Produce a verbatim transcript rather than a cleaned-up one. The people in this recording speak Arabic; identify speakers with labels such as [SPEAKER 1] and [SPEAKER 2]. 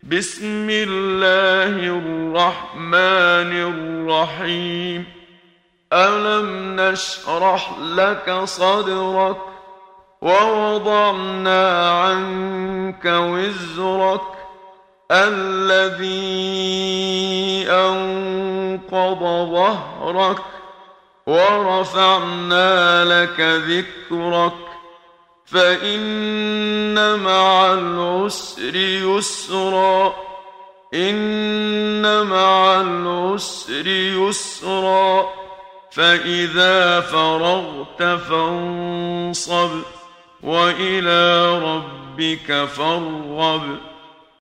[SPEAKER 1] بسم الله الرحمن الرحيم. ألم نشرح لك صدرك ووضعنا عنك وزرك الذي أنقض ظهرك ورفعنا لك ذكرك فإن مع العسر يسرا إن مع العسر يسرا فإذا فرغت فانصب وإلى ربك فارغب.